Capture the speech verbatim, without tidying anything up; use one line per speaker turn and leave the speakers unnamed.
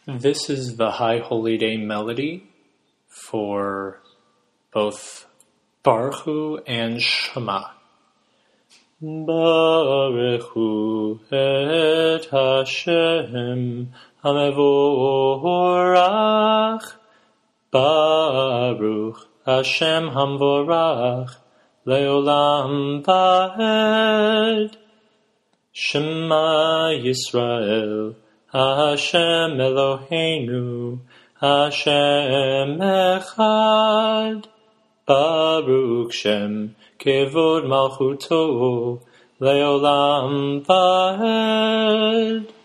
This is the High Holy Day melody for both Baruch Hu and Shema. Baruch Hu et Hashem HaMevorach, Baruch Hashem HaMvorach Leolam Va'ed. Shema Yisrael Hashem Eloheinu, Hashem Echad, Baruch Shem Kevod Malchuto, Leolam Va'ed.